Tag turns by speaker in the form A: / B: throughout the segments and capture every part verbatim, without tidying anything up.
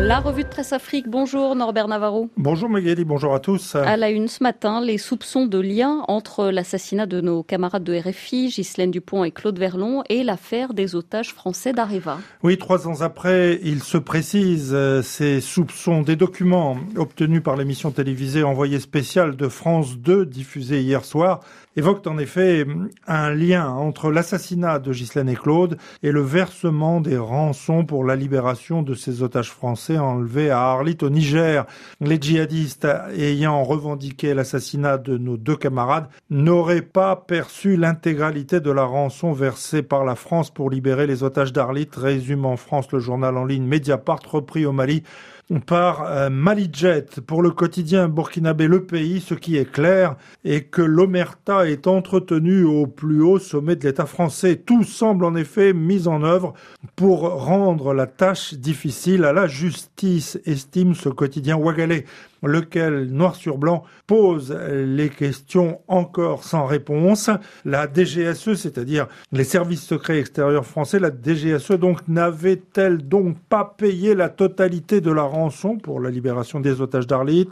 A: La revue de Presse Afrique, bonjour Norbert Navarro.
B: Bonjour Magali, bonjour à tous.
A: À la une ce matin, les soupçons de lien entre l'assassinat de nos camarades de R F I, Ghislaine Dupont et Claude Verlon, et l'affaire des otages français d'Areva.
B: Oui, trois ans après, il se précise euh, ces soupçons. Des documents obtenus par l'émission télévisée Envoyé spécial de France deux, diffusée hier soir, évoquent en effet un lien entre l'assassinat de Ghislaine et Claude et le versement des rançons pour la libération de ces otages français enlevés à Arlit au Niger. Les djihadistes ayant revendiqué l'assassinat de nos deux camarades n'auraient pas perçu l'intégralité de la rançon versée par la France pour libérer les otages d'Arlit, résume en France le journal en ligne Mediapart, repris au Mali par euh, Malijet. Pour le quotidien burkinabé Le Pays, ce qui est clair est que l'omerta est entretenue au plus haut sommet de l'État français. Tout semble en effet mis en œuvre pour rendre la tâche difficile à la justice, estime ce quotidien ouagalais, lequel, noir sur blanc, pose les questions encore sans réponse. La D G S E, c'est-à-dire les services secrets extérieurs français, la D G S E donc n'avait-elle donc pas payé la totalité de la rançon pour la libération des otages d'Arlit?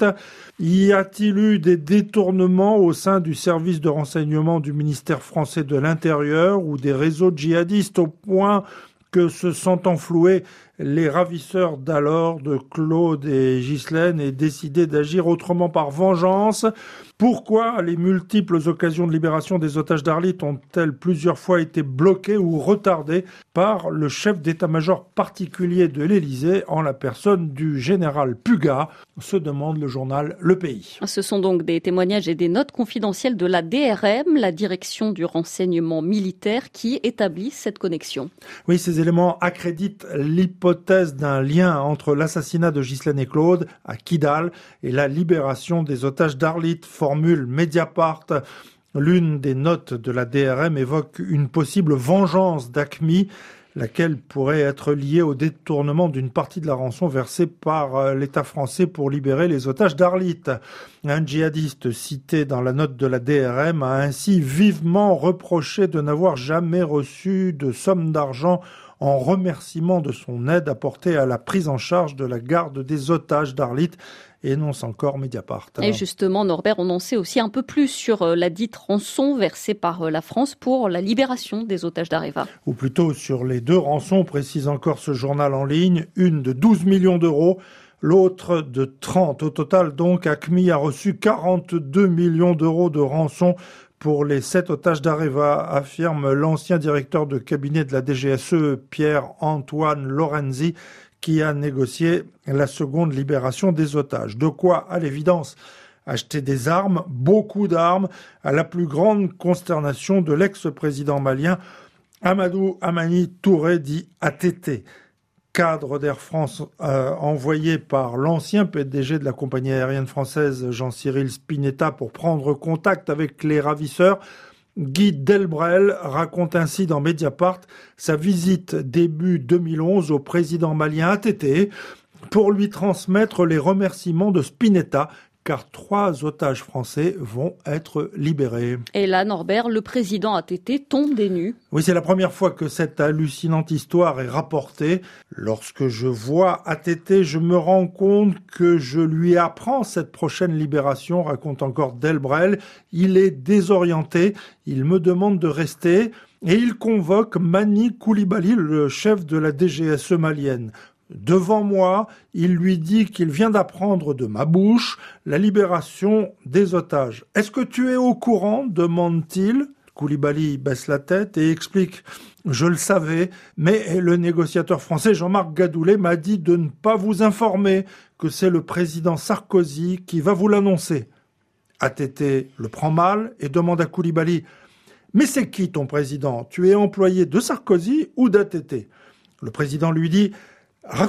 B: Y a-t-il eu des détournements au sein du service de renseignement du ministère français de l'Intérieur ou des réseaux djihadistes au point que se sentant floués, les ravisseurs d'alors de Claude et Ghislaine aient décidé d'agir autrement par vengeance? Pourquoi les multiples occasions de libération des otages d'Arlit ont-elles plusieurs fois été bloquées ou retardées par le chef d'état-major particulier de l'Élysée en la personne du général Puga, se demande le journal Le Pays.
A: Ce sont donc des témoignages et des notes confidentielles de la D R M, la direction du renseignement militaire, qui établit cette connexion.
B: Oui, ces éléments accréditent l'hypothèse d'un lien entre l'assassinat de Ghislaine et Claude à Kidal et la libération des otages d'Arlit, formule Mediapart. L'une des notes de la D R M évoque une possible vengeance d'Aqmi, laquelle pourrait être liée au détournement d'une partie de la rançon versée par l'État français pour libérer les otages d'Arlit. Un djihadiste cité dans la note de la D R M a ainsi vivement reproché de n'avoir jamais reçu de somme d'argent en remerciement de son aide apportée à la prise en charge de la garde des otages d'Arlit, énonce encore Mediapart.
A: Et justement, Norbert, on en sait aussi un peu plus sur la dite rançon versée par la France pour la libération des otages d'Areva.
B: Ou plutôt sur les deux rançons, précise encore ce journal en ligne, une de douze millions d'euros, l'autre de trente. Au total, donc, Aqmi a reçu quarante-deux millions d'euros de rançon pour les sept otages d'Areva, affirme l'ancien directeur de cabinet de la D G S E, Pierre-Antoine Lorenzi, qui a négocié la seconde libération des otages. De quoi, à l'évidence, acheter des armes, beaucoup d'armes, à la plus grande consternation de l'ex-président malien Amadou Amani Touré, dit A T T. Cadre d'Air France euh, envoyé par l'ancien P D G de la compagnie aérienne française Jean-Cyril Spinetta pour prendre contact avec les ravisseurs, Guy Delbrel raconte ainsi dans Mediapart sa visite début deux mille onze au président malien A T T pour lui transmettre les remerciements de Spinetta, car trois otages français vont être libérés.
A: Et là, Norbert, le président A T T tombe des nues.
B: Oui, c'est la première fois que cette hallucinante histoire est rapportée. Lorsque je vois A T T, je me rends compte que je lui apprends cette prochaine libération, raconte encore Delbrel. Il est désorienté, il me demande de rester et il convoque Mani Koulibaly, le chef de la D G S E malienne. Devant moi, il lui dit qu'il vient d'apprendre de ma bouche la libération des otages. « Est-ce que tu es au courant ?» demande-t-il. Koulibaly baisse la tête et explique « Je le savais, mais le négociateur français Jean-Marc Gadoulet m'a dit de ne pas vous informer, que c'est le président Sarkozy qui va vous l'annoncer. » A T T le prend mal et demande à Koulibaly « Mais c'est qui ton président? Tu es employé de Sarkozy ou d'A T T ?» Le président lui dit « Raconte-moi. »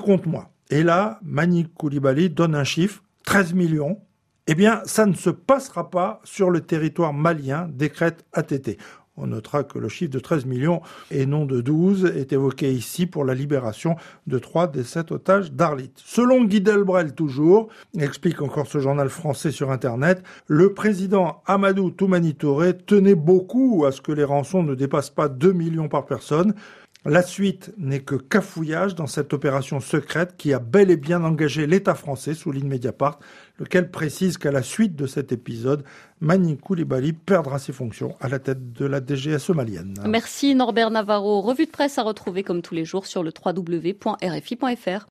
B: Et là, Mani Koulibaly donne un chiffre, treize millions. Eh bien, ça ne se passera pas sur le territoire malien, décrète A T T. On notera que le chiffre de treize millions et non de douze est évoqué ici pour la libération de trois des sept otages d'Arlit. Selon Guy Delbrel toujours, explique encore ce journal français sur Internet, le président Amadou Toumani Touré tenait beaucoup à ce que les rançons ne dépassent pas deux millions par personne. La suite n'est que cafouillage dans cette opération secrète qui a bel et bien engagé l'État français, souligne Mediapart, lequel précise qu'à la suite de cet épisode, Mani Coulibaly perdra ses fonctions à la tête de la D G S E malienne.
A: Merci Norbert Navarro. Revue de presse à retrouver comme tous les jours sur le w w w point r f i point f r.